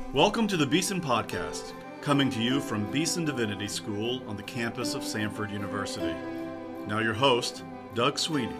Welcome to the Beeson Podcast, coming to you from Beeson Divinity School on the campus of Samford University. Now your host, Doug Sweeney.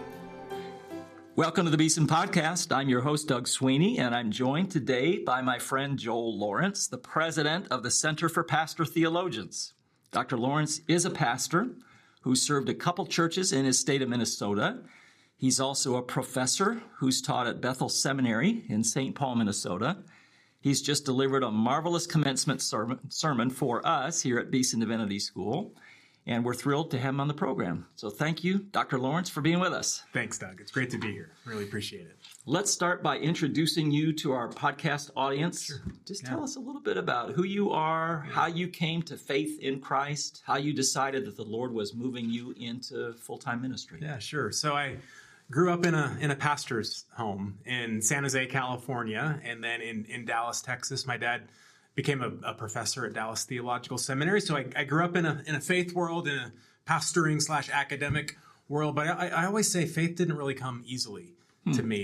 Welcome to the Beeson Podcast. I'm your host, Doug Sweeney, and I'm joined today by my friend Joel Lawrence, the president of the Center for Pastor Theologians. Dr. Lawrence is a pastor who served a couple churches in his state of Minnesota. He's also a professor who's taught at Bethel Seminary in St. Paul, Minnesota. He's just delivered a marvelous commencement sermon for us here at Beeson Divinity School, and we're thrilled to have him on the program. So thank you, Dr. Lawrence, for being with us. Thanks, Doug. It's great to be here. Really appreciate it. Let's start by introducing you to our podcast audience. Sure. Just tell us a little bit about who you are, how you came to faith in Christ, how you decided that the Lord was moving you into full-time ministry. Yeah, sure. So I grew up in a pastor's home in San Jose, California, and then in Dallas, Texas. My dad became a professor at Dallas Theological Seminary. So I grew up in a faith world, in a pastoring / academic world. But I always say faith didn't really come easily to me.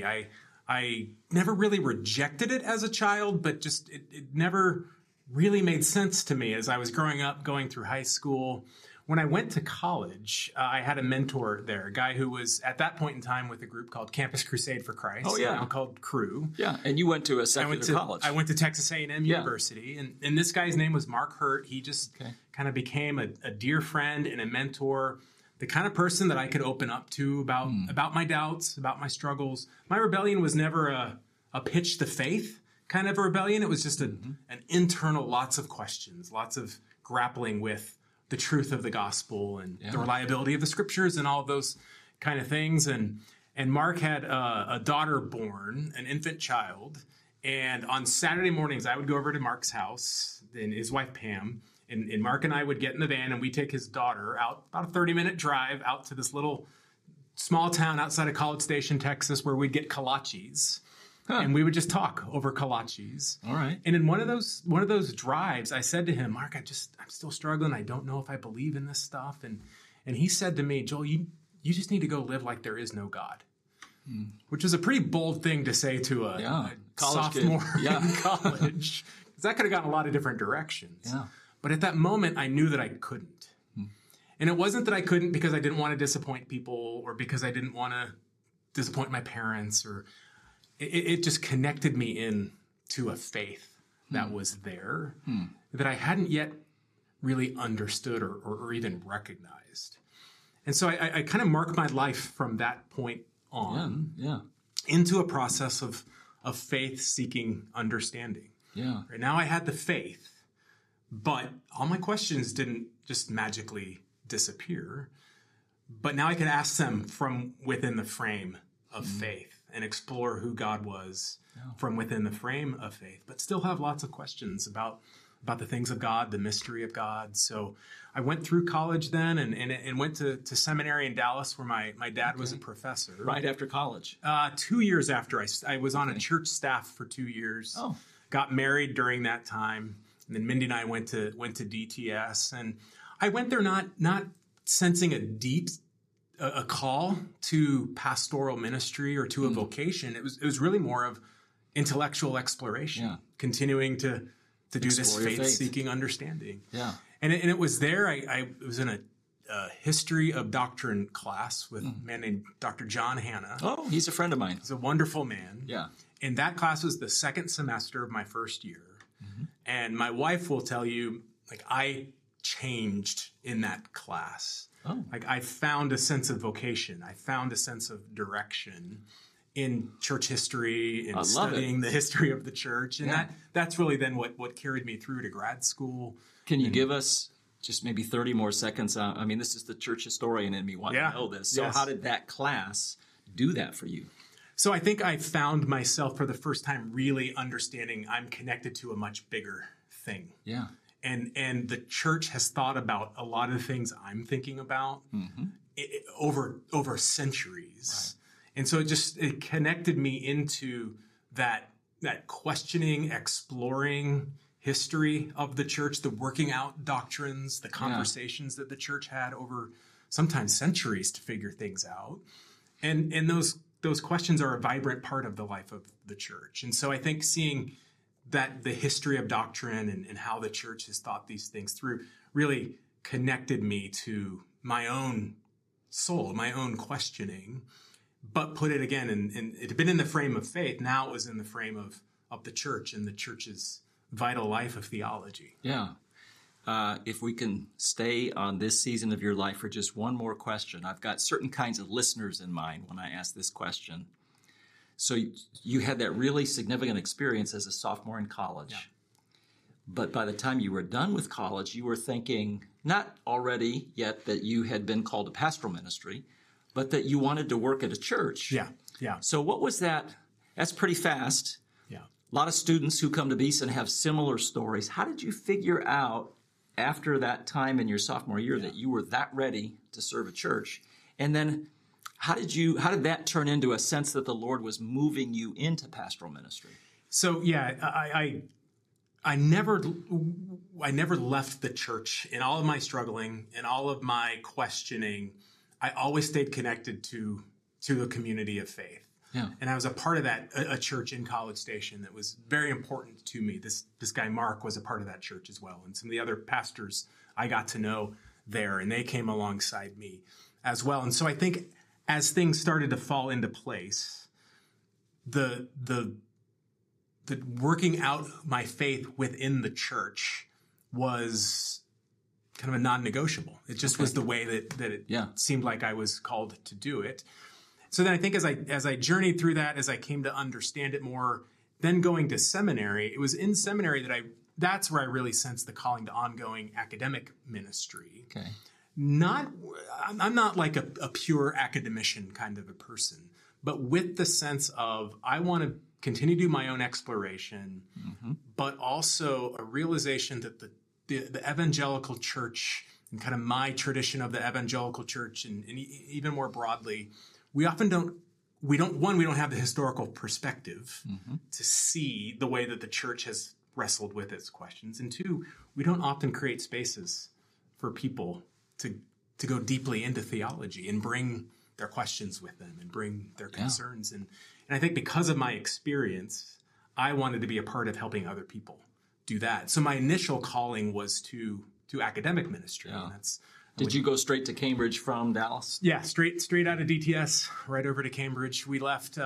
I never really rejected it as a child, but just it never really made sense to me as I was growing up, going through high school. When I went to college, I had a mentor there, a guy who was at that point in time with a group called Campus Crusade for Christ, now called Cru. Yeah, and you went to a secular college. I went to Texas A&M University, and this guy's name was Mark Hurt. He just kind of became a dear friend and a mentor, the kind of person that I could open up to about my doubts, about my struggles. My rebellion was never a pitch the faith kind of a rebellion. It was just an internal, lots of questions, lots of grappling with the truth of the gospel and the reliability of the scriptures and all of those kind of things. And Mark had a daughter born, an infant child. And on Saturday mornings, I would go over to Mark's house and his wife, Pam, and Mark and I would get in the van and we'd take his daughter out, about a 30-minute drive out to this little small town outside of College Station, Texas, where we'd get kolaches. And we would just talk over kolaches. All right. And in one of those drives, I said to him, Mark, I'm still struggling. I don't know if I believe in this stuff. And he said to me, Joel, you just need to go live like there is no God. Which is a pretty bold thing to say to a sophomore in college. Because that could have gone a lot of different directions. Yeah. But at that moment, I knew that I couldn't. And it wasn't that I couldn't because I didn't want to disappoint people or because I didn't want to disappoint my parents or it just connected me in to a faith that was there that I hadn't yet really understood or even recognized. And so I kind of marked my life from that point on into a process of faith-seeking understanding. Yeah. Right now I had the faith, but all my questions didn't just magically disappear. But now I could ask them from within the frame of faith. And explore who God was from within the frame of faith, but still have lots of questions about the things of God, the mystery of God. So I went through college then and went to seminary in Dallas where my dad was a professor. Right after college? 2 years after. I was on a church staff for 2 years. Oh. Got married during that time. And then Mindy and I went to DTS. And I went there not sensing a call to pastoral ministry or to a vocation. It was really more of intellectual exploration, continuing to do this faith-seeking understanding. Yeah. And it was there. I was in a history of doctrine class with a man named Dr. John Hanna. Oh, he's a friend of mine. He's a wonderful man. Yeah. And that class was the second semester of my first year. And my wife will tell you, I changed in that class. Oh. I found a sense of vocation. I found a sense of direction in church history and studying the history of the church. And that's really then what carried me through to grad school. Can you give us just maybe 30 more seconds? I mean, this is the church historian in me wanting to know this. So how did that class do that for you? So I think I found myself for the first time really understanding I'm connected to a much bigger thing. Yeah. And the church has thought about a lot of the things I'm thinking about over centuries. Right. And so it connected me into that questioning, exploring history of the church, the working out doctrines, the conversations that the church had over sometimes centuries to figure things out. And those questions are a vibrant part of the life of the church. And so I think seeing that the history of doctrine and how the church has thought these things through really connected me to my own soul, my own questioning, but put it again, and it had been in the frame of faith. Now it was in the frame of the church and the church's vital life of theology. Yeah. If we can stay on this season of your life for just one more question. I've got certain kinds of listeners in mind when I ask this question. So you had that really significant experience as a sophomore in college. Yeah. But by the time you were done with college, you were thinking not already yet that you had been called to pastoral ministry, but that you wanted to work at a church. Yeah, yeah. So what was that? That's pretty fast. Yeah. A lot of students who come to Beeson have similar stories. How did you figure out after that time in your sophomore year that you were that ready to serve a church? And then how did that turn into a sense that the Lord was moving you into pastoral ministry? So yeah, I never left the church. In all of my struggling, in all of my questioning, I always stayed connected to the community of faith. Yeah. And I was a part of that, a church in College Station that was very important to me. This guy, Mark, was a part of that church as well. And some of the other pastors I got to know there, and they came alongside me as well. And so I think as things started to fall into place, the working out my faith within the church was kind of a non-negotiable. It just was the way that it seemed like I was called to do it. So then I think as I journeyed through that, as I came to understand it more, then going to seminary, it was in seminary that's where I really sensed the calling to ongoing academic ministry. Okay. I'm not like a pure academician kind of a person, but with the sense of I want to continue to do my own exploration, but also a realization that the evangelical church and kind of my tradition of the evangelical church and even more broadly, we don't have the historical perspective to see the way that the church has wrestled with its questions. And two, we don't often create spaces for people to go deeply into theology and bring their questions with them and bring their concerns. And I think because of my experience, I wanted to be a part of helping other people do that. So my initial calling was to academic ministry. Yeah. And Did you go straight to Cambridge from Dallas? Yeah, straight out of DTS, right over to Cambridge. We left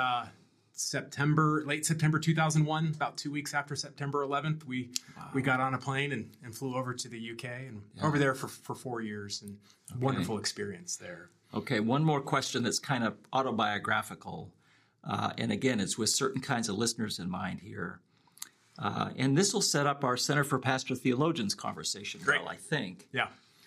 late September 2001, about 2 weeks after September 11th. We got on a plane and flew over to the UK and over there for 4 years, and wonderful experience there. Okay, one more question that's kind of autobiographical. And again, it's with certain kinds of listeners in mind here. And this will set up our Center for Pastoral Theologians conversation well, I think. Yeah.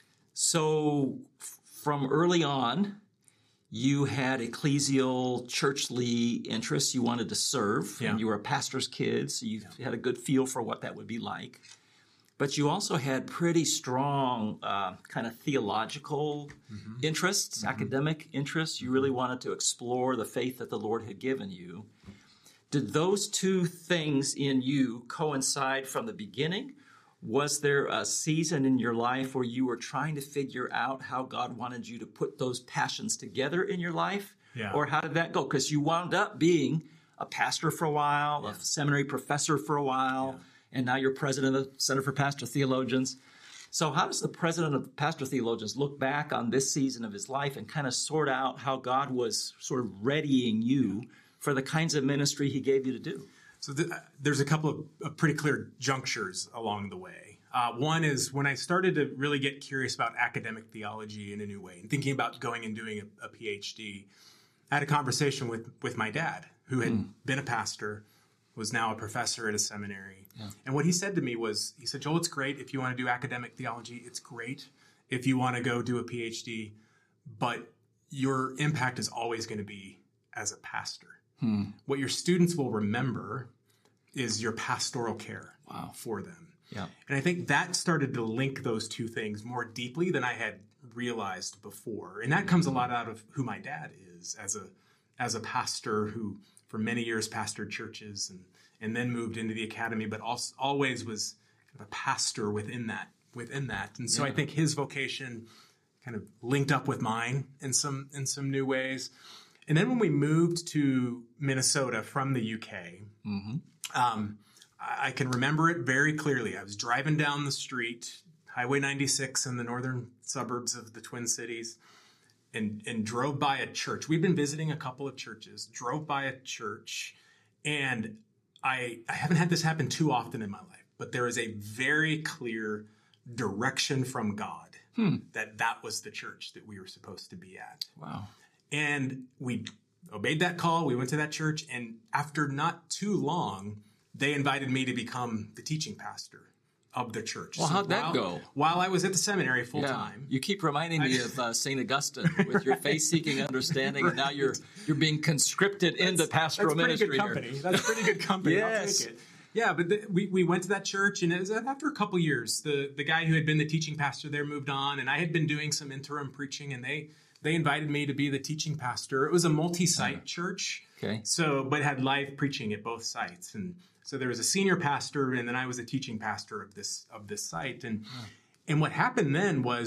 So from early on, you had ecclesial churchly interests you wanted to serve, and you were a pastor's kid, so you had a good feel for what that would be like. But you also had pretty strong kind of theological interests, academic interests. You really wanted to explore the faith that the Lord had given you. Did those two things in you coincide from the beginning? Was there a season in your life where you were trying to figure out how God wanted you to put those passions together in your life? Yeah. Or how did that go? Because you wound up being a pastor for a while, a seminary professor for a while, and now you're president of the Center for Pastoral Theologians. So how does the president of Pastoral Theologians look back on this season of his life and kind of sort out how God was sort of readying you for the kinds of ministry he gave you to do? So there's a couple of pretty clear junctures along the way. One is when I started to really get curious about academic theology in a new way and thinking about going and doing a PhD. I had a conversation with my dad, who had been a pastor, was now a professor at a seminary. Yeah. And what he said to me was, he said, Joel, it's great if you want to do academic theology. It's great if you want to go do a PhD, but your impact is always going to be as a pastor. What your students will remember is your pastoral care for them. Yeah. And I think that started to link those two things more deeply than I had realized before. And that comes a lot out of who my dad is as a pastor who for many years pastored churches and then moved into the academy, but also always was kind of a pastor within that. And so I think his vocation kind of linked up with mine in some new ways. And then when we moved to Minnesota from the UK, I can remember it very clearly. I was driving down the street, Highway 96 in the northern suburbs of the Twin Cities, and drove by a church. We'd been visiting a couple of churches, drove by a church, and I haven't had this happen too often in my life, but there is a very clear direction from God that was the church that we were supposed to be at. Wow. And we obeyed that call. We went to that church, and after not too long, they invited me to become the teaching pastor of the church. Well, how'd that go? While I was at the seminary full time. You keep reminding me of St. Augustine with your faith-seeking understanding, and now you're being conscripted into pastoral ministry. That's pretty good company. Yes. I'll take it. Yeah, but we went to that church, and it was after a couple years, the guy who had been the teaching pastor there moved on, and I had been doing some interim preaching, and they invited me to be the teaching pastor. It was a multi-site church, but had live preaching at both sites, and so there was a senior pastor, and then I was a teaching pastor of this site, and what happened then was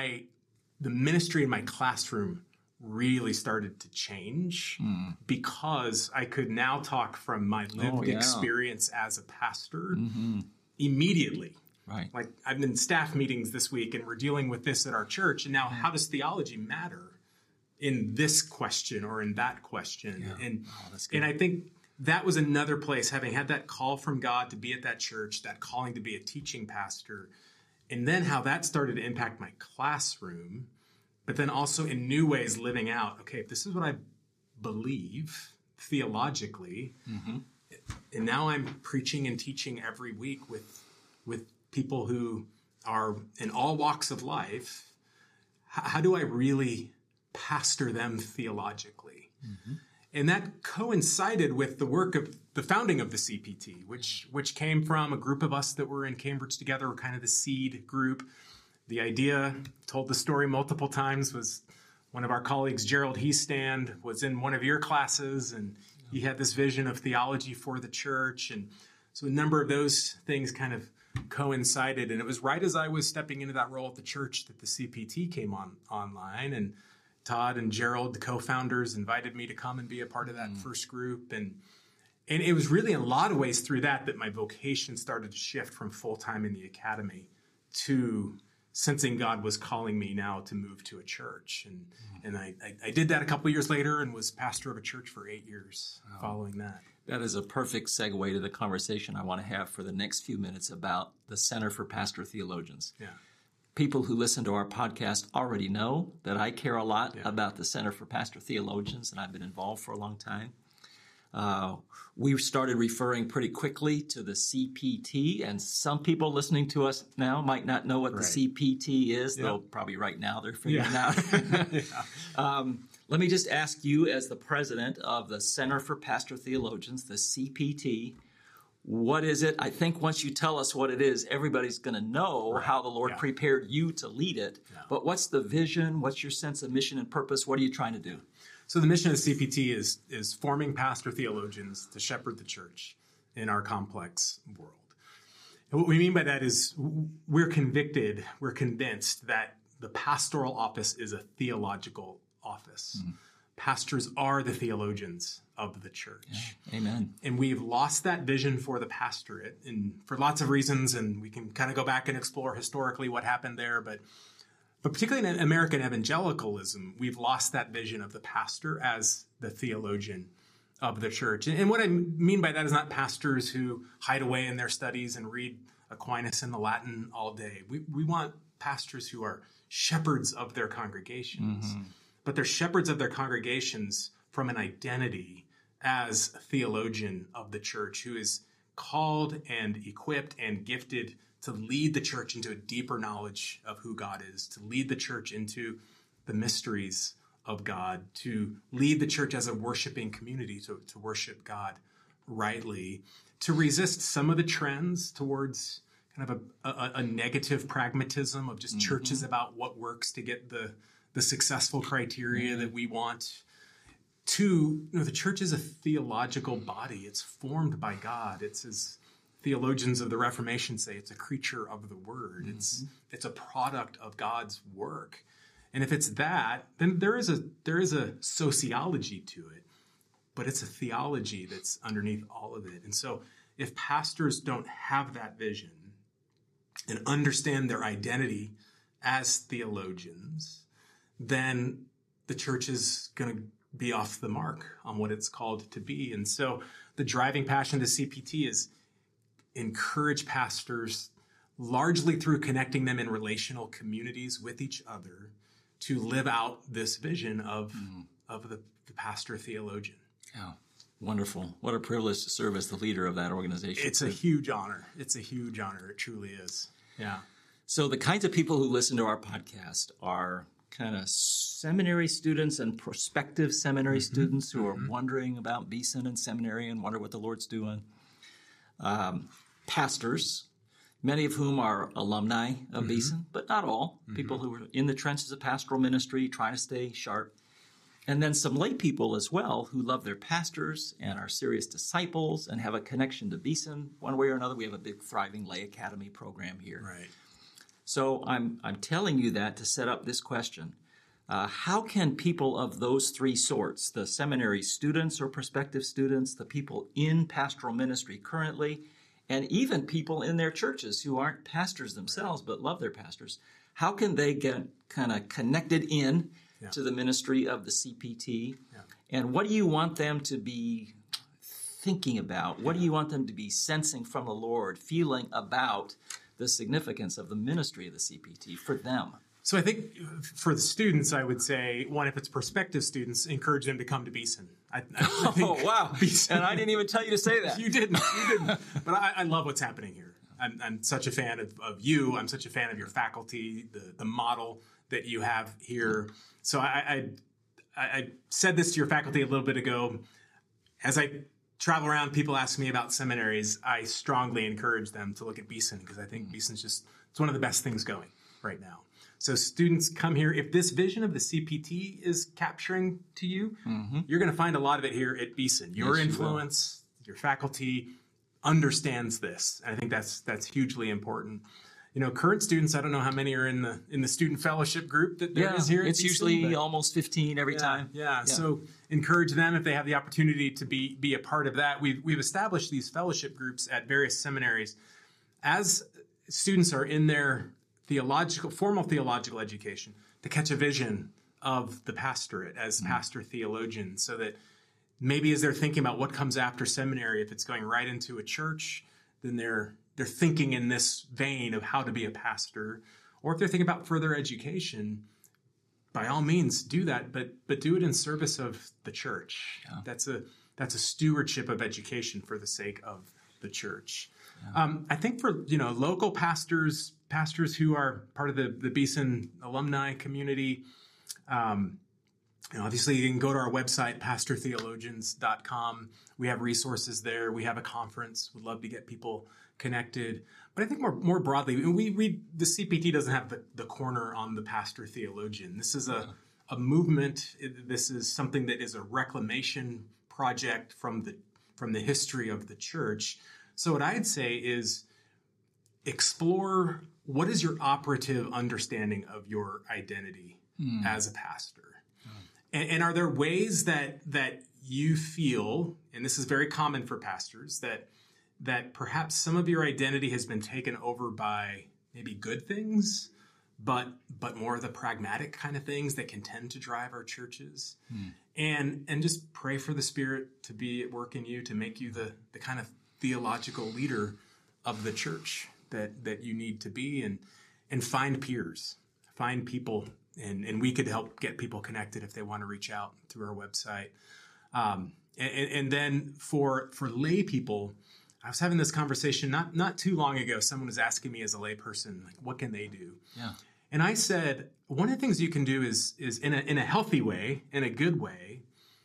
the ministry in my classroom really started to change because I could now talk from my lived experience as a pastor immediately. Right. Like I've been in staff meetings this week, and we're dealing with this at our church, and now how does theology matter in this question or in that question? Yeah. And I think that was another place, having had that call from God to be at that church, that calling to be a teaching pastor, and then how that started to impact my classroom, but then also in new ways living out, okay, if this is what I believe theologically, and now I'm preaching and teaching every week with people who are in all walks of life, how do I really pastor them theologically? And that coincided with the work of the founding of the CPT, which came from a group of us that were in Cambridge together, kind of the seed group. The idea, told the story multiple times, was one of our colleagues, Gerald Heastand, was in one of your classes, and he had this vision of theology for the church. And so a number of those things kind of coincided. And it was right as I was stepping into that role at the church that the CPT came online. And Todd and Gerald, the co-founders, invited me to come and be a part of that first group. And it was really in a lot of ways through that my vocation started to shift from full-time in the academy to sensing God was calling me now to move to a church. And I did that a couple of years later and was pastor of a church for 8 years following that. That is a perfect segue to the conversation I want to have for the next few minutes about the Center for Pastor Theologians. Yeah. People who listen to our podcast already know that I care a lot about the Center for Pastor Theologians, and I've been involved for a long time. We started referring pretty quickly to the CPT, and some people listening to us now might not know what the CPT is, though probably right now they're figuring it out. Let me just ask you, as the president of the Center for Pastor Theologians, the CPT, what is it? I think once you tell us what it is, everybody's going to know how the Lord prepared you to lead it. Yeah. But what's the vision? What's your sense of mission and purpose? What are you trying to do? So the mission of the CPT is forming pastor theologians to shepherd the church in our complex world. And what we mean by that is we're convinced that the pastoral office is a theological office. Pastors are the theologians of the church. Yeah. Amen. And we've lost that vision for the pastorate, and for lots of reasons, and we can kind of go back and explore historically what happened there, but particularly in American evangelicalism, we've lost that vision of the pastor as the theologian of the church. And what I mean by that is not pastors who hide away in their studies and read Aquinas and the Latin all day. We want pastors who are shepherds of their congregations, but they're shepherds of their congregations from an identity as a theologian of the church who is called and equipped and gifted to lead the church into a deeper knowledge of who God is, to lead the church into the mysteries of God, to lead the church as a worshiping community, to worship God rightly, to resist some of the trends towards kind of a negative pragmatism of just churches about what works to get the successful criteria that we want, to the church is a theological body. It's formed by God. It's as theologians of the Reformation say, it's a creature of the word. It's a product of God's work. And if it's that, then there is a sociology to it, but it's a theology that's underneath all of it. And so if pastors don't have that vision and understand their identity as theologians, then the church is going to be off the mark on what it's called to be. And so the driving passion of the CPT is encourage pastors, largely through connecting them in relational communities with each other, to live out this vision of the pastor theologian. Yeah, wonderful. What a privilege to serve as the leader of that organization. It's a huge honor. It's a huge honor. It truly is. Yeah. So the kinds of people who listen to our podcast are kind of seminary students and prospective seminary students who are wondering about Beeson and seminary and wonder what the Lord's doing. Pastors, many of whom are alumni of Beeson, but not all. People who are in the trenches of pastoral ministry, trying to stay sharp. And then some lay people as well who love their pastors and are serious disciples and have a connection to Beeson one way or another. We have a big thriving lay academy program here. Right. So I'm telling you that to set up this question. How can people of those three sorts, the seminary students or prospective students, the people in pastoral ministry currently, and even people in their churches who aren't pastors themselves but love their pastors, how can they get kind of connected in to the ministry of the CPT? Yeah. And what do you want them to be thinking about? What do you want them to be sensing from the Lord, feeling about the significance of the ministry of the CPT for them? So I think for the students, I would say, one, if it's prospective students, encourage them to come to Beeson. I think wow. Beeson, and I didn't even tell you to say that. You didn't. But I love what's happening here. I'm such a fan of you. I'm such a fan of your faculty, the model that you have here. So I said this to your faculty a little bit ago. As I travel around, people ask me about seminaries. I strongly encourage them to look at Beeson because I think Beeson's it's one of the best things going right now. So students come here. If this vision of the CPT is capturing to you, you're going to find a lot of it here at Beeson. Your influence, your faculty understands this. And I think that's hugely important. You know, current students, I don't know how many are in the student fellowship group that there is here at Beeson. It's usually almost 15 every time. Yeah. So encourage them if they have the opportunity to be a part of that. We've established these fellowship groups at various seminaries. As students are in their formal theological education, to catch a vision of the pastorate as pastor theologian, so that maybe as they're thinking about what comes after seminary, if it's going right into a church, then they're thinking in this vein of how to be a pastor. Or if they're thinking about further education, by all means do that, but do it in service of the church. Yeah. That's a stewardship of education for the sake of the church. Yeah. I think for local pastors who are part of the Beeson alumni community, obviously you can go to our website, pastortheologians.com. We have resources there. We have a conference. We'd love to get people connected. But I think more broadly, the CPT doesn't have the corner on the pastor theologian. This is a movement. This is something that is a reclamation project from the history of the church. So what I'd say is explore what is your operative understanding of your identity as a pastor. And are there ways that you feel, and this is very common for pastors, that perhaps some of your identity has been taken over by maybe good things, but more of the pragmatic kind of things that can tend to drive our churches? And just pray for the Spirit to be at work in you, to make you the kind of theological leader of the church that you need to be, and find peers, find people, and we could help get people connected if they want to reach out through our website. And then for lay people, I was having this conversation not too long ago. Someone was asking me as a lay person, like, what can they do? Yeah. And I said, one of the things you can do is in a healthy way, in a good way,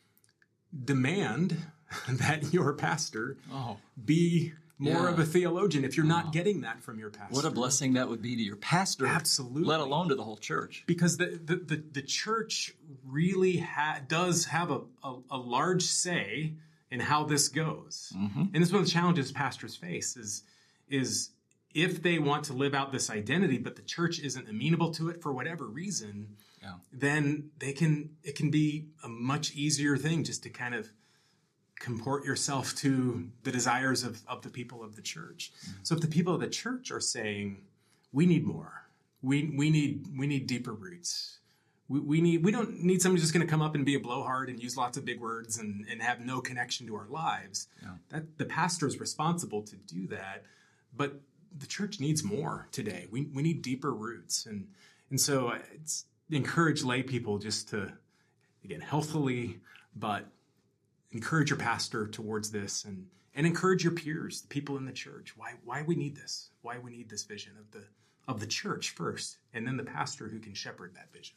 demand that your pastor be more of a theologian if you're not getting that from your pastor. What a blessing that would be to your pastor. Absolutely. Let alone to the whole church. Because the church really does have a large say in how this goes. And this is one of the challenges pastors face is if they want to live out this identity, but the church isn't amenable to it for whatever reason, then it can be a much easier thing just to kind of comport yourself to the desires of the people of the church. So if the people of the church are saying, we need more, we need deeper roots. We don't need somebody who's just going to come up and be a blowhard and use lots of big words and have no connection to our lives. Yeah. That the pastor is responsible to do that, but the church needs more today. We need deeper roots, and so it's encourage lay people just to, again, healthily, but encourage your pastor towards this, and encourage your peers, the people in the church. Why we need this? Why we need this vision of the church first, and then the pastor who can shepherd that vision.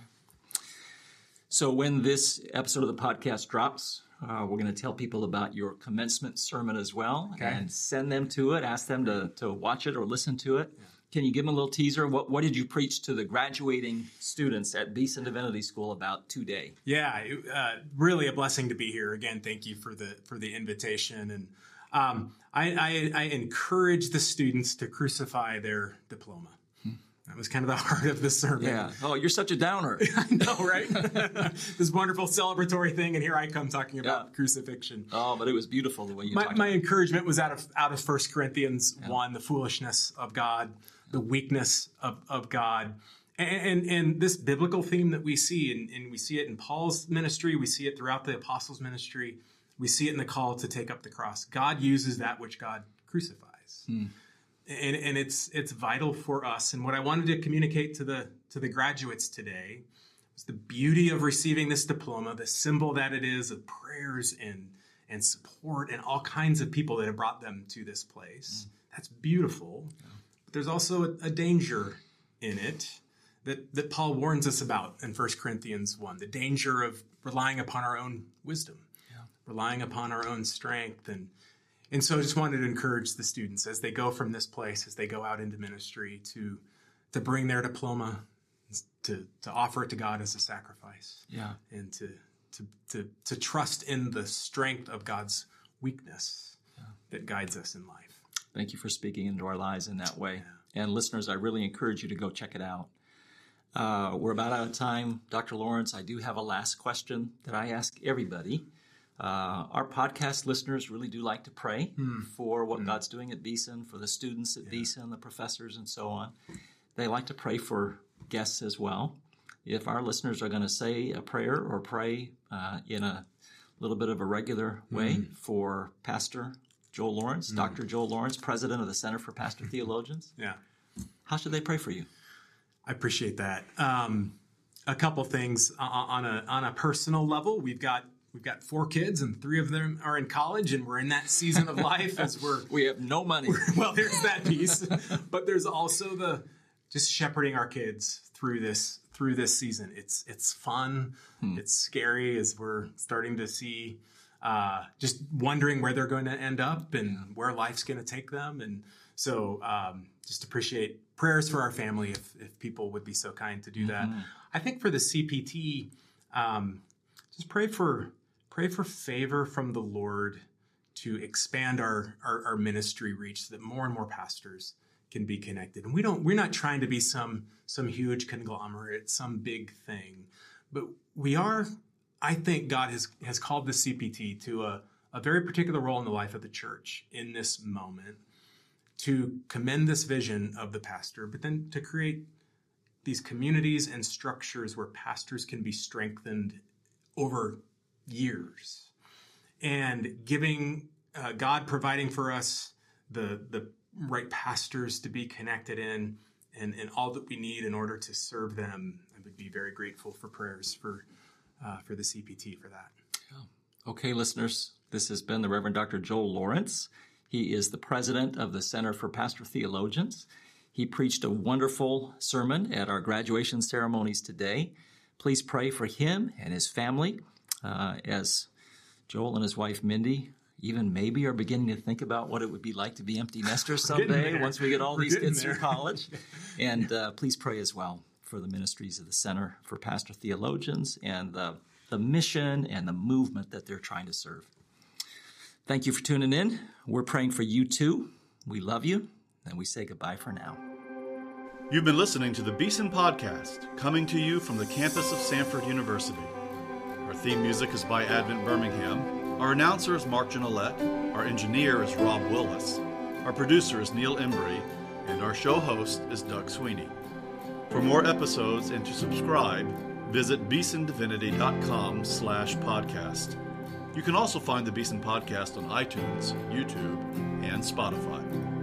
So when this episode of the podcast drops, we're going to tell people about your commencement sermon as well, and send them to it, ask them to watch it or listen to it. Yeah. Can you give them a little teaser? What did you preach to the graduating students at Beeson Divinity School about today? Yeah, really a blessing to be here. Again, thank you for the invitation. And I encourage the students to crucify their diploma. That was kind of the heart of the sermon. Yeah. Oh, you're such a downer. I know, right? This wonderful celebratory thing, and here I come talking about crucifixion. Oh, but it was beautiful the way you talked about it. My encouragement was out of 1 Corinthians 1, the foolishness of God, the weakness of God, and this biblical theme that we see, and we see it in Paul's ministry, we see it throughout the apostles' ministry, we see it in the call to take up the cross. God uses that which God crucifies. And it's vital for us. And what I wanted to communicate to the graduates today was the beauty of receiving this diploma, the symbol that it is of prayers and support and all kinds of people that have brought them to this place. That's beautiful. Yeah. But there's also a danger in it that Paul warns us about in 1 Corinthians 1, the danger of relying upon our own wisdom, relying upon our own strength. And so I just wanted to encourage the students as they go from this place, as they go out into ministry, to bring their diploma, to offer it to God as a sacrifice, and to trust in the strength of God's weakness that guides us in life. Thank you for speaking into our lives in that way. Yeah. And listeners, I really encourage you to go check it out. We're about out of time. Dr. Lawrence, I do have a last question that I ask everybody. Our podcast listeners really do like to pray for what God's doing at Beeson, for the students at Beeson, the professors, and so on. They like to pray for guests as well. If our listeners are going to say a prayer or pray in a little bit of a regular way for Pastor Joel Lawrence, Dr. Joel Lawrence, president of the Center for Pastor Theologians, how should they pray for you? I appreciate that. A couple things on a personal level. We've got 4 kids, and 3 of them are in college, and we're in that season of life as we have no money. Well, there's that piece, but there's also the just shepherding our kids through this season. It's fun. It's scary as we're starting to see, just wondering where they're going to end up and where life's going to take them. And so, just appreciate prayers for our family if people would be so kind to do that. I think for the CPT, just pray for favor from the Lord to expand our ministry reach so that more and more pastors can be connected. And we're not trying to be some huge conglomerate, some big thing, but we are, I think God has called the CPT to a very particular role in the life of the church in this moment, to commend this vision of the pastor, but then to create these communities and structures where pastors can be strengthened over years, and giving God providing for us the right pastors to be connected in and all that we need in order to serve them. I would be very grateful for prayers for the CPT for that. Okay, listeners, this has been the Reverend Dr. Joel Lawrence. He is the president of the Center for Pastor Theologians. He preached a wonderful sermon at our graduation ceremonies today. Please pray for him and his family as Joel and his wife Mindy even maybe are beginning to think about what it would be like to be empty nesters someday once we get all these kids through college. And please pray as well for the ministries of the Center for Pastor Theologians and the mission and the movement that they're trying to serve. Thank you for tuning in. We're praying for you too. We love you, and we say goodbye for now. You've been listening to the Beeson Podcast, coming to you from the campus of Samford University. Our theme music is by Advent Birmingham. Our announcer is Mark Janolette, our engineer is Rob Willis, our producer is Neil Embry, and our show host is Doug Sweeney. For more episodes and to subscribe, visit beesondivinity.com/podcast. You can also find the Beeson Podcast on iTunes, YouTube, and Spotify.